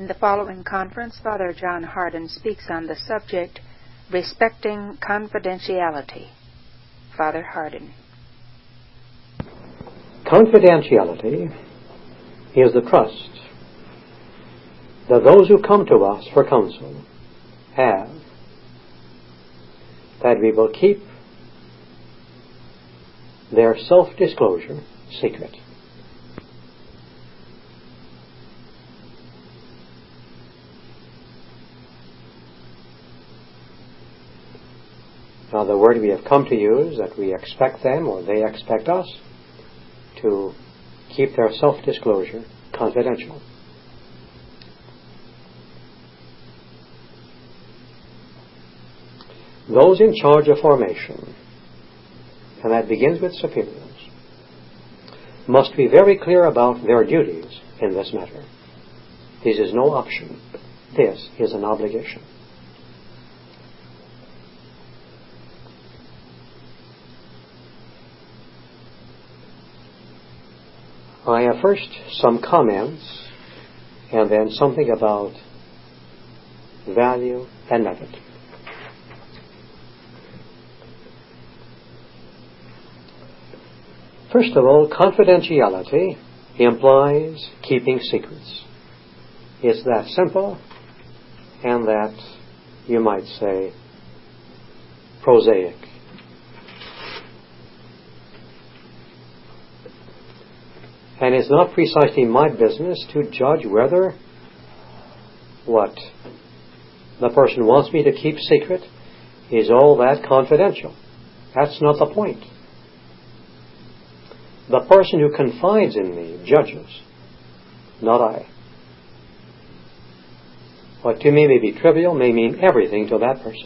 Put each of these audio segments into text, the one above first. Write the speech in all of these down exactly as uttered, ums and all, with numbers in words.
In the following conference, Father John Hardin speaks on the subject, Respecting Confidentiality. Father Hardin. Confidentiality is the trust that those who come to us for counsel have, that we will keep their self-disclosure secret. Now, the word we have come to use, that we expect them, or they expect us, to keep their self-disclosure confidential. Those in charge of formation, and that begins with superiors, must be very clear about their duties in this matter. This is no option. This is an obligation. I have first some comments and then something about value and method. First of all, confidentiality implies keeping secrets. It's that simple and that, you might say, prosaic. And it's not precisely my business to judge whether what the person wants me to keep secret is all that confidential. That's not the point. The person who confides in me judges, not I. What to me may be trivial may mean everything to that person.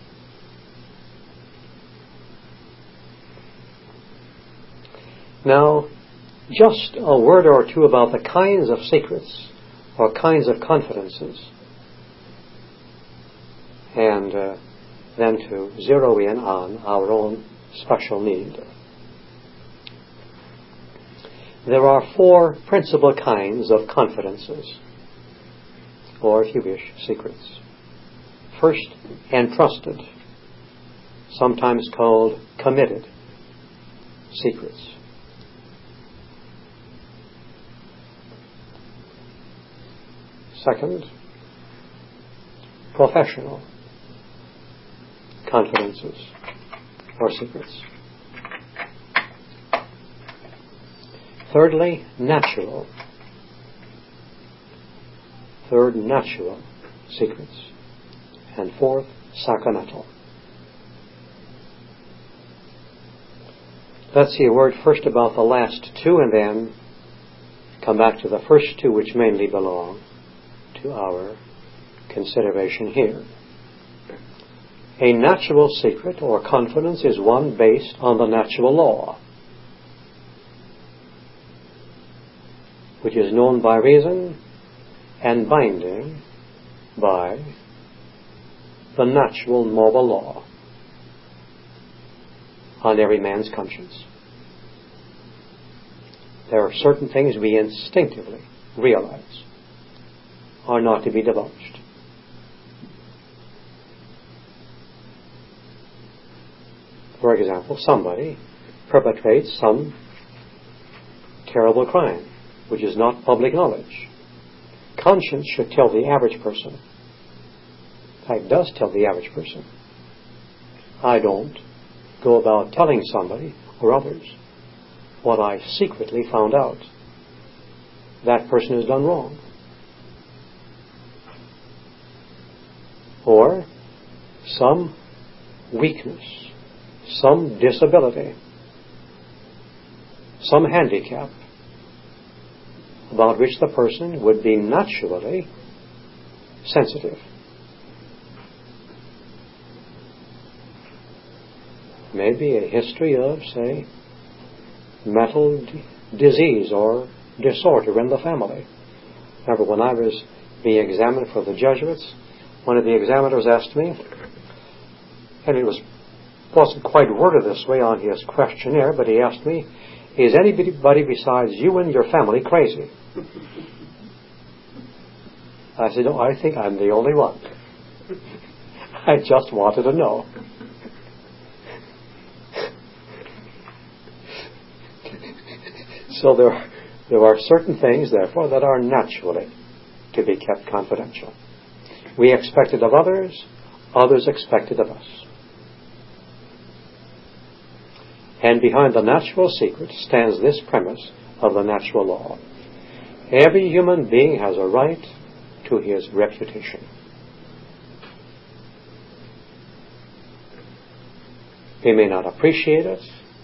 Now, just a word or two about the kinds of secrets or kinds of confidences, and uh, then to zero in on our own special need. There are four principal kinds of confidences, or if you wish, secrets. First, entrusted, sometimes called committed secrets. Second, professional confidences or secrets. Thirdly, natural. Third, natural secrets. And fourth, sacramental. Let's see a word first about the last two and then come back to the first two, which mainly belong to our consideration here. A natural secret or confidence is one based on the natural law, which is known by reason and binding by the natural moral law on every man's conscience. There are certain things we instinctively realize are not to be divulged. For example, somebody perpetrates some terrible crime which is not public knowledge. Conscience should tell the average person. In fact, it does tell the average person. I don't go about telling somebody or others what I secretly found out. That person has done wrong. Or some weakness, some disability, some handicap about which the person would be naturally sensitive. Maybe a history of, say, mental d- disease or disorder in the family. Remember, when I was being examined for the Jesuits, one of the examiners asked me, and it was, wasn't quite worded this way on his questionnaire, but he asked me, is anybody besides you and your family crazy? I said, no, I think I'm the only one. I just wanted to know. So there, there are certain things, therefore, that are naturally to be kept confidential. We expect it of others, others expect it of us. And behind the natural secret stands this premise of the natural law. Every human being has a right to his reputation. He may not appreciate it.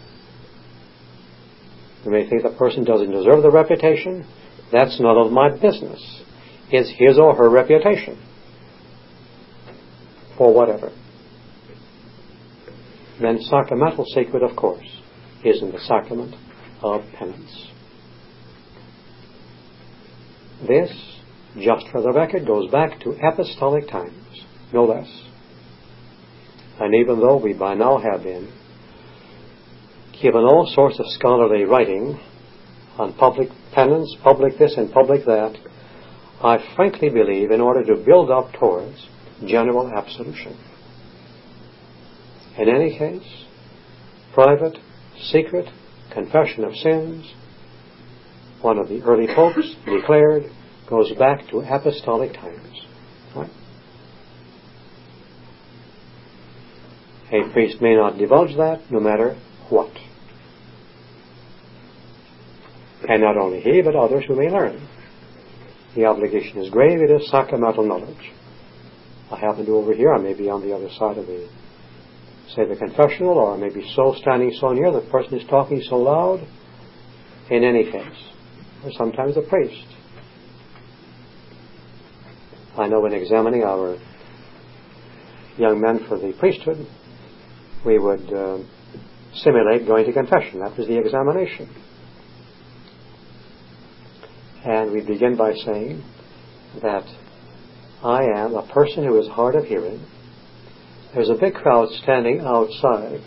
You may think the person doesn't deserve the reputation. That's none of my business. It's his or her reputation. For whatever. Then sacramental secret, of course, is in the sacrament of penance. This, just for the record, goes back to apostolic times, no less. And even though we by now have been given all sorts of scholarly writing on public penance, public this and public that, I frankly believe in order to build up towards general absolution. In any case, private, secret, confession of sins, one of the early popes declared, goes back to apostolic times. Right? A priest may not divulge that, no matter what. And not only he, but others who may learn. The obligation is grave, it is sacramental knowledge. I happen to overhear, I may be on the other side of the, say, the confessional, or I may be so standing so near, the person is talking so loud. In any case, or sometimes a priest. I know in examining our young men for the priesthood, we would uh, simulate going to confession. That was the examination. And we begin by saying that I am a person who is hard of hearing. There's a big crowd standing outside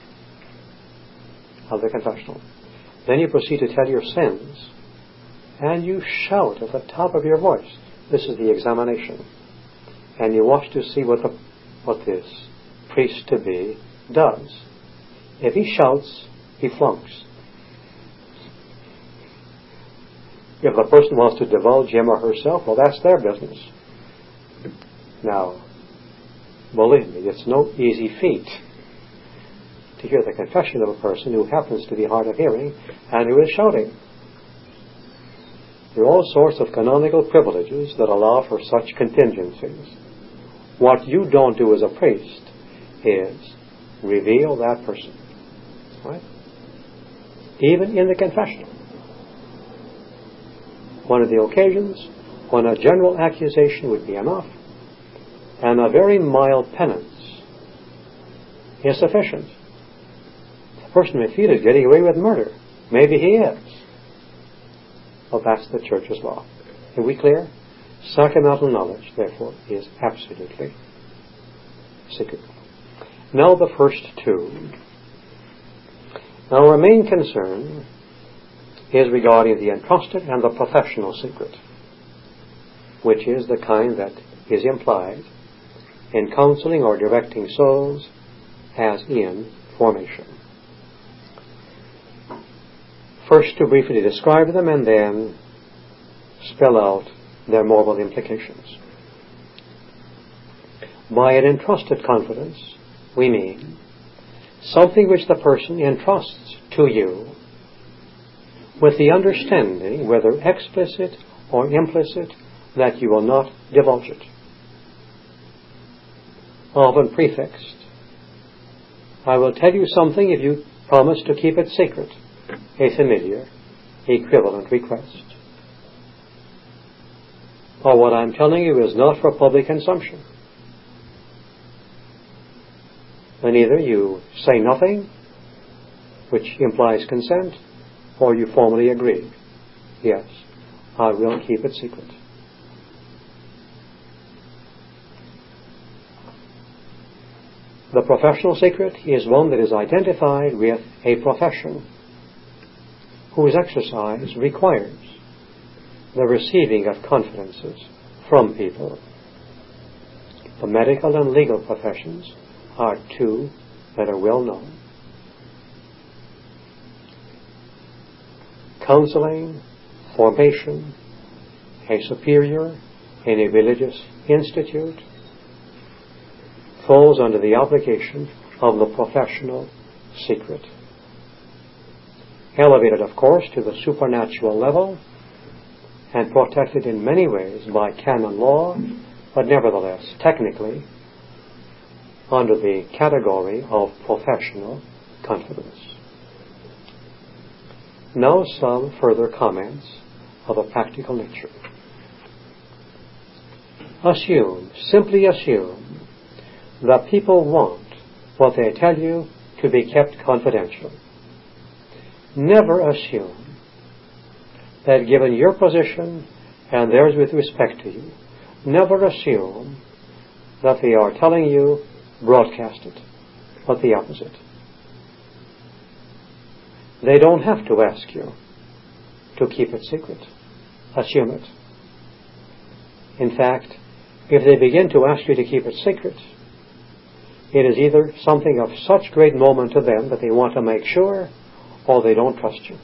of the confessional. Then you proceed to tell your sins, and you shout at the top of your voice. This is the examination. And you watch to see what the, what this priest-to-be does. If he shouts, he flunks. If the person wants to divulge him or herself, well, that's their business. Now, believe me, it's no easy feat to hear the confession of a person who happens to be hard of hearing and who is shouting. There are all sorts of canonical privileges that allow for such contingencies. What you don't do as a priest is reveal that person. Right? Even in the confessional. One of the occasions when a general accusation would be enough and a very mild penance is sufficient. The person may feel is getting away with murder. Maybe he is. Well, that's the Church's law. Are we clear? Sacramental knowledge, therefore, is absolutely secret. Now the first two. Now our main concern is regarding the entrusted and the professional secret, which is the kind that is implied in counseling or directing souls as in formation. First to briefly describe them and then spell out their moral implications. By an entrusted confidence, we mean something which the person entrusts to you with the understanding, whether explicit or implicit, that you will not divulge it. Often prefixed. I will tell you something if you promise to keep it secret. A familiar, equivalent request. Or what I'm telling you is not for public consumption. And either you say nothing, which implies consent, or you formally agree. Yes, I will keep it secret. The professional secret is one that is identified with a profession whose exercise requires the receiving of confidences from people. The medical and legal professions are two that are well known. Counseling, formation, a superior in a religious institute falls under the obligation of the professional secret. Elevated, of course, to the supernatural level and protected in many ways by canon law, but nevertheless, technically, under the category of professional confidence. Now some further comments of a practical nature. Assume, simply assume, that people want what they tell you to be kept confidential. Never assume that given your position and theirs with respect to you, never assume that they are telling you, broadcast it, but the opposite. They don't have to ask you to keep it secret. Assume it. In fact, if they begin to ask you to keep it secret, it is either something of such great moment to them that they want to make sure, or they don't trust you.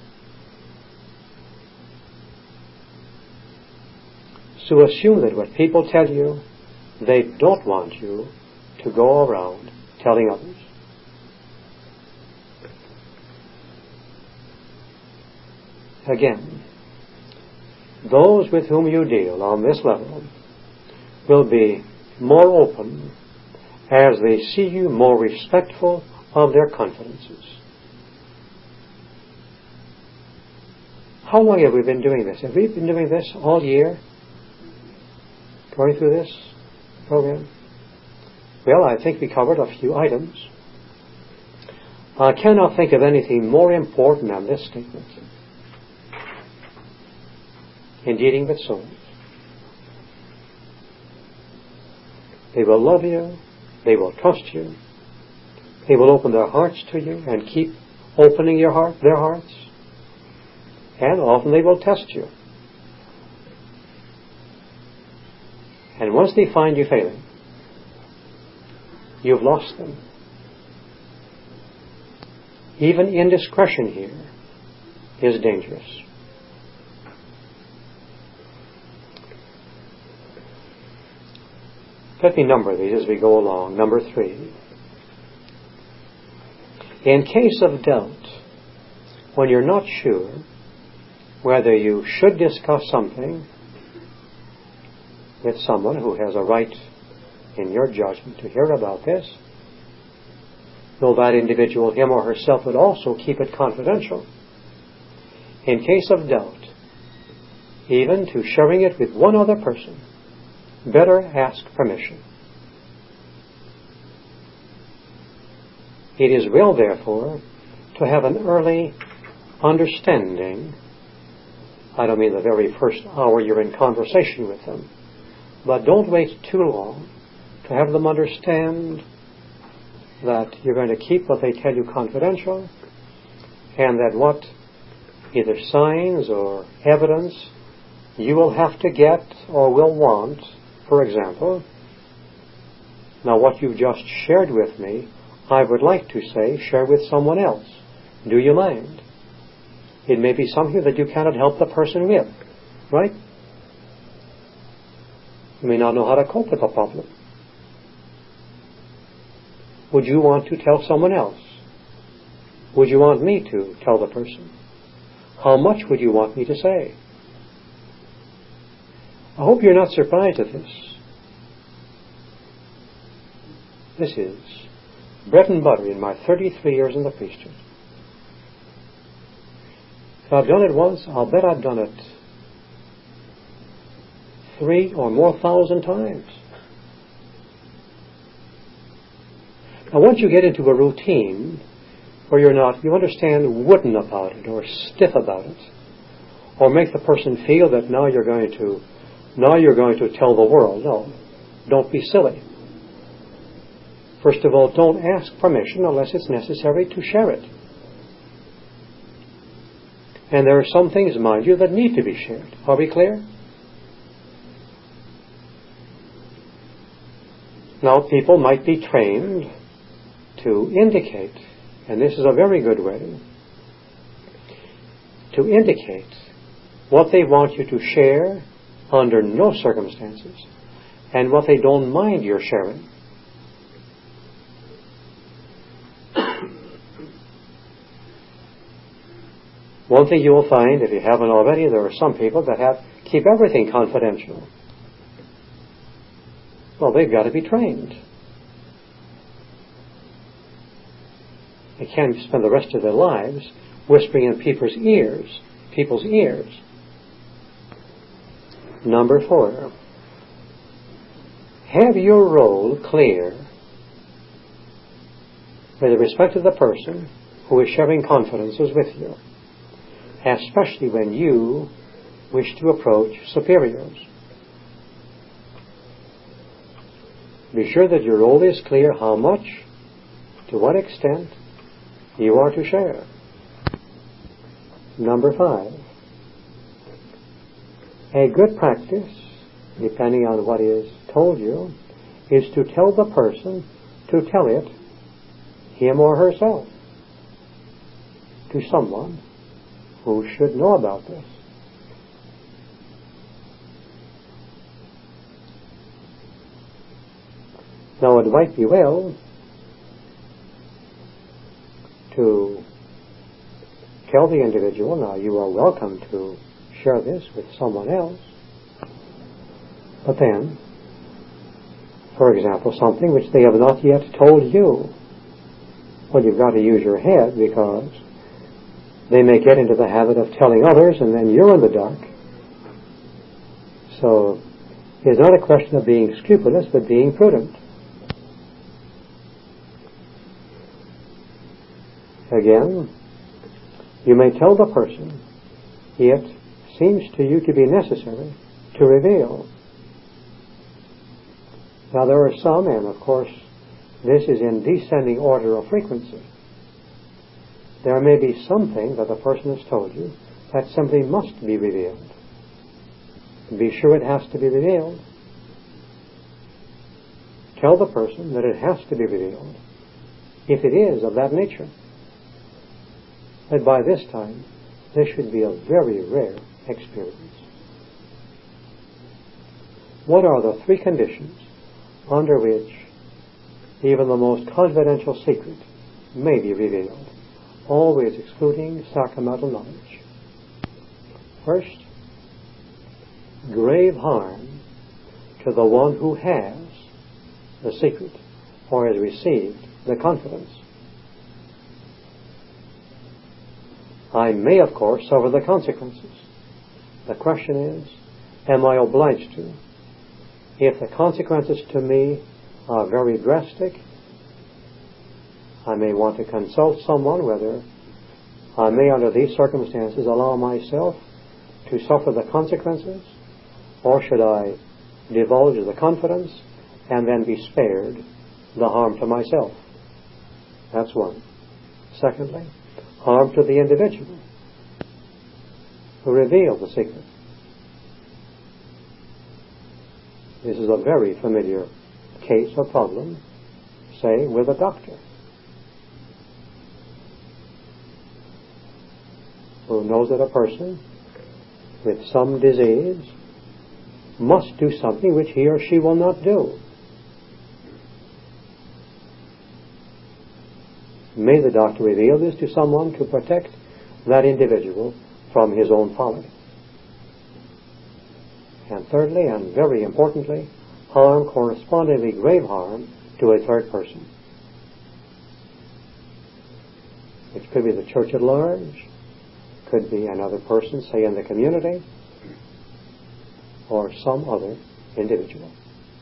So assume that what people tell you, they don't want you to go around telling others. Again, those with whom you deal on this level will be more open as they see you more respectful of their confidences. How long have we been doing this? Have we been doing this all year? Going through this program? Well, I think we covered a few items. I cannot think of anything more important than this statement in dealing with souls. They will love you, they will trust you, they will open their hearts to you and keep opening your heart, their hearts, and often they will test you. And once they find you failing, you've lost them. Even indiscretion here is dangerous. Let me number these as we go along. Number three. In case of doubt, when you're not sure whether you should discuss something with someone who has a right, in your judgment, to hear about this, though that individual, him or herself, would also keep it confidential. In case of doubt, even to sharing it with one other person, better ask permission. It is well, therefore, to have an early understanding. I don't mean the very first hour you're in conversation with them, but don't wait too long to have them understand that you're going to keep what they tell you confidential, and that what either signs or evidence you will have to get or will want. For example, now what you've just shared with me, I would like to say, share with someone else. Do you mind? It may be something that you cannot help the person with, right? You may not know how to cope with the problem. Would you want to tell someone else? Would you want me to tell the person? How much would you want me to say? I hope you're not surprised at this. This is bread and butter in my thirty-three years in the priesthood. If I've done it once, I'll bet I've done it three or more thousand times. Now, once you get into a routine where you're not, you understand, wooden about it or stiff about it, or make the person feel that now you're going to Now you're going to tell the world. No, don't be silly. First of all, don't ask permission unless it's necessary to share it. And there are some things, mind you, that need to be shared. Are we clear? Now, people might be trained to indicate, and this is a very good way, to indicate what they want you to share under no circumstances and what they don't mind your sharing. One thing you will find, if you haven't already, there are some people that have keep everything confidential. Well, they've got to be trained. They can't spend the rest of their lives whispering in people's ears, people's ears. Number four, have your role clear with respect to the person who is sharing confidences with you, especially when you wish to approach superiors. Be sure that your role is clear how much, to what extent, you are to share. Number five, a good practice, depending on what is told you, is to tell the person to tell it, him or herself, to someone who should know about this. Now, it might be well to tell the individual, now you are welcome to share this with someone else, but then, for example, something which they have not yet told you, well, you've got to use your head, because they may get into the habit of telling others and then you're in the dark. So it's not a question of being scrupulous, but being prudent. Again, you may tell the person it seems to you to be necessary to reveal. Now, there are some, and of course this is in descending order of frequency, there may be something that the person has told you that simply must be revealed. Be sure it has to be revealed. Tell the person that it has to be revealed, if it is of that nature. That by this time, this should be a very rare experience. What are the three conditions under which even the most confidential secret may be revealed, always excluding sacramental knowledge? First, grave harm to the one who has the secret or has received the confidence. I may, of course, suffer the consequences. The question is, am I obliged to? If the consequences to me are very drastic, I may want to consult someone whether I may, under these circumstances, allow myself to suffer the consequences, or should I divulge the confidence and then be spared the harm to myself? That's one. Secondly, harm to the individual who revealed the secret. This is a very familiar case or problem, say, with a doctor who knows that a person with some disease must do something which he or she will not do. May the doctor reveal this to someone to protect that individual from his own folly. And thirdly, and very importantly, harm, correspondingly grave harm, to a third person, which could be the church at large, could be another person, say in the community, or some other individual.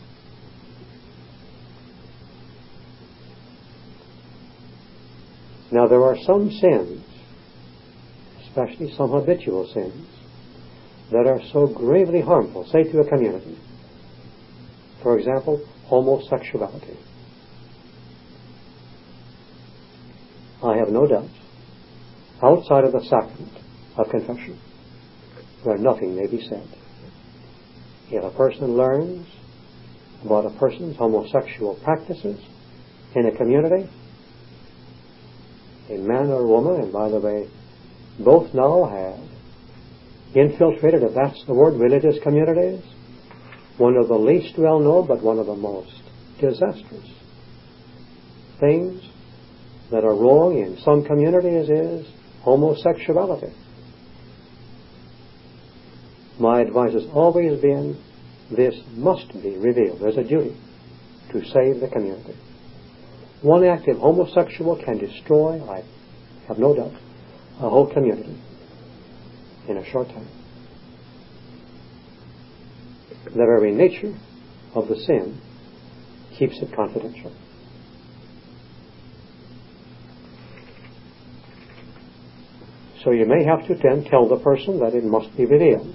Now, there are some sins, especially some habitual sins, that are so gravely harmful, say to a community. For example, homosexuality. I have no doubt, outside of the sacrament of confession, where nothing may be said, if a person learns about a person's homosexual practices in a community, a man or a woman, and by the way, both now have infiltrated, if that's the word, religious communities, one of the least well known but one of the most disastrous things that are wrong in some communities is homosexuality. My advice has always been, this must be revealed. There's a duty to save the community. One active homosexual can destroy, I have no doubt, a whole community in a short time. The very nature of the sin keeps it confidential. So you may have to then tell the person that it must be revealed.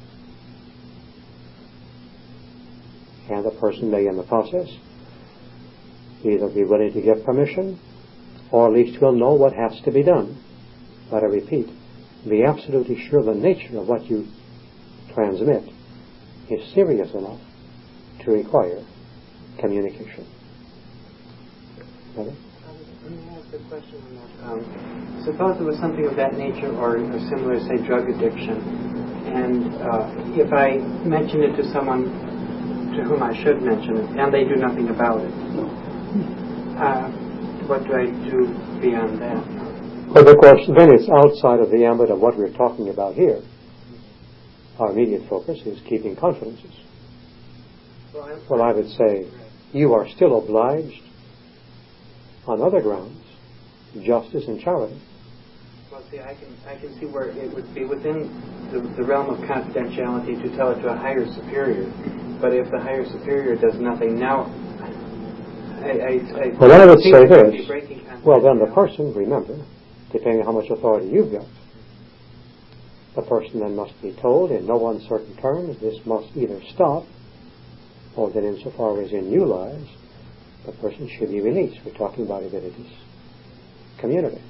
And the person may, in the process, either be willing to give permission, or at least will know what has to be done. But I repeat, be absolutely sure the nature of what you transmit is serious enough to require communication. Ready? Let me ask a question on that. Um, suppose it was something of that nature, or, or similar, say, drug addiction, and uh, if I mention it to someone to whom I should mention it, and they do nothing about it, uh, what do I do beyond that? Well, of course, then it's outside of the ambit of what we're talking about here. Our immediate focus is keeping confidences. Well, well, I would say you are still obliged on other grounds, justice and charity. Well, see, I can I can see where it would be within the, the realm of confidentiality to tell it to a higher superior. But if the higher superior does nothing, now I, I, I well, I would say this. Well, then the person, remember, depending on how much authority you've got, the person then must be told in no uncertain terms this must either stop, or that insofar as in new lies, the person should be released. We're talking about a religious community.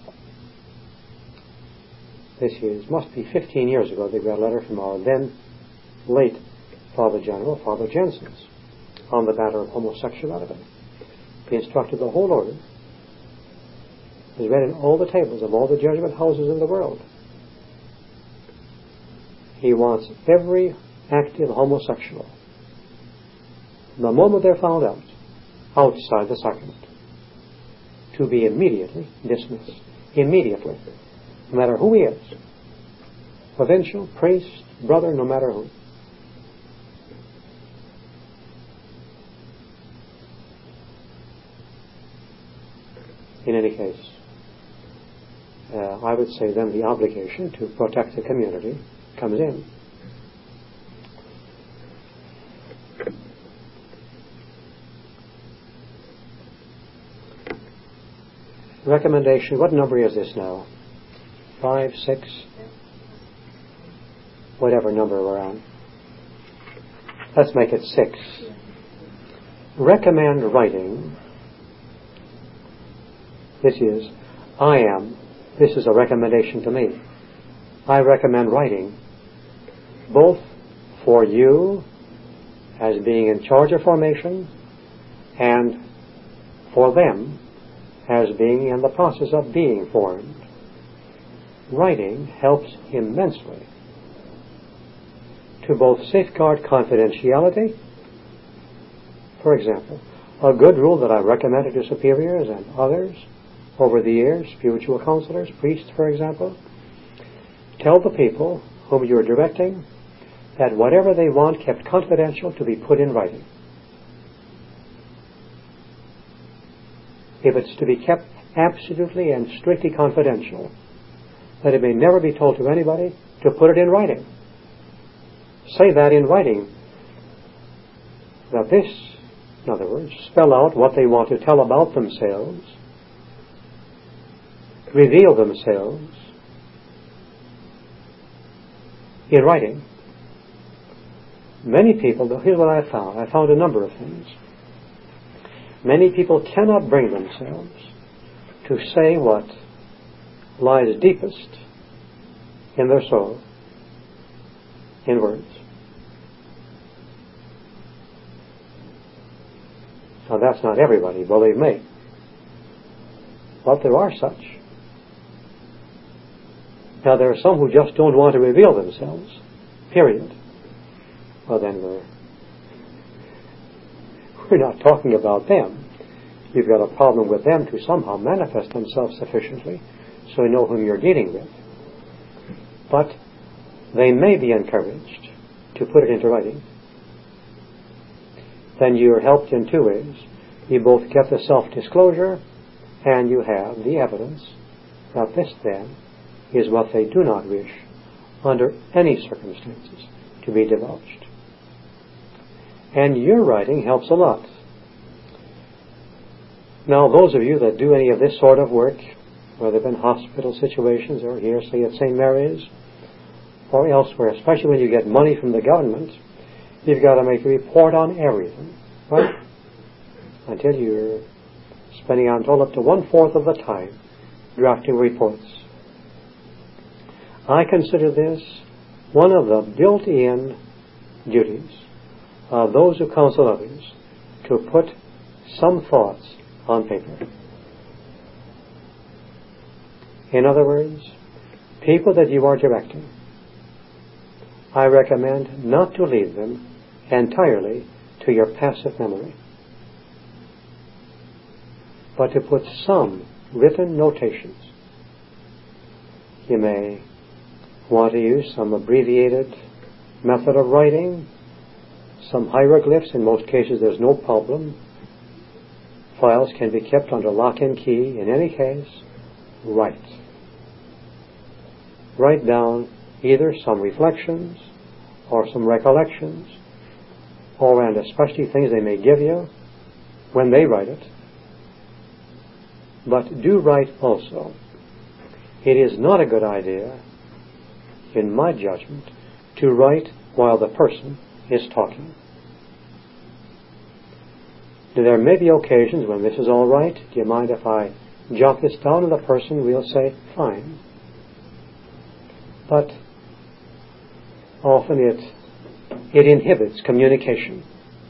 This is, must be fifteen years ago, they got a letter from our then late Father General, Father Jensen's, on the matter of homosexuality. He instructed the whole order. It was read in all the tables of all the Jesuit houses in the world. He wants every active homosexual, the moment they're found out, outside the sacrament, to be immediately dismissed. Immediately. No matter who he is. Provincial, priest, brother, no matter who. In any case, uh, I would say then the obligation to protect the community comes in. Recommendation, what number is this now? Five, six? Whatever number we're on. Let's make it six. Recommend writing. This is, I am, this is a recommendation to me. I recommend writing both for you as being in charge of formation and for them as being in the process of being formed. Writing helps immensely to both safeguard confidentiality. For example, a good rule that I've recommended to superiors and others over the years, spiritual counselors, priests, for example, tell the people whom you are directing that whatever they want kept confidential to be put in writing. If it's to be kept absolutely and strictly confidential, that it may never be told to anybody, to put it in writing. Say that in writing. That this, in other words, spell out what they want to tell about themselves, reveal themselves in writing. Many people, here's what I found. I found a number of things. Many people cannot bring themselves to say what lies deepest in their soul in words. Now that's not everybody, believe me. But there are such. Now there are some who just don't want to reveal themselves. Period. Well then we're, we're not talking about them. You've got a problem with them to somehow manifest themselves sufficiently so you know whom you're dealing with. But they may be encouraged to put it into writing. Then you're helped in two ways. You both get the self-disclosure and you have the evidence that this then is what they do not wish under any circumstances to be divulged. And your writing helps a lot. Now those of you that do any of this sort of work, whether in hospital situations or here, say at Saint Mary's, or elsewhere, especially when you get money from the government, you've got to make a report on everything, right? Until you're spending until up to one-fourth of the time drafting reports. I consider this one of the built-in duties of those who counsel others to put some thoughts on paper. In other words, people that you are directing, I recommend not to leave them entirely to your passive memory, but to put some written notations. You may want to use some abbreviated method of writing, some hieroglyphs. In most cases there's no problem. Files can be kept under lock and key. In any case, write. Write down either some reflections or some recollections, or and especially things they may give you when they write it. But do write also. It is not a good idea, in my judgment, to write while the person is talking. There may be occasions when this is all right. Do you mind if I jot this down? And the person will say, fine. But often it it inhibits communication.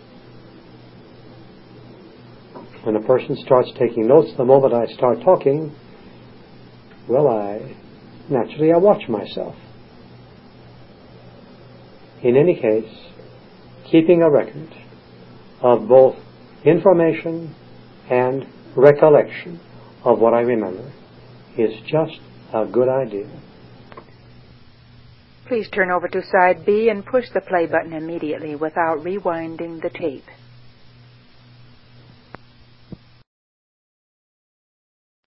When a person starts taking notes, the moment I start talking, well, I naturally I watch myself. In any case, keeping a record of both information and recollection of what I remember is just a good idea. Please turn over to side B and push the play button immediately without rewinding the tape.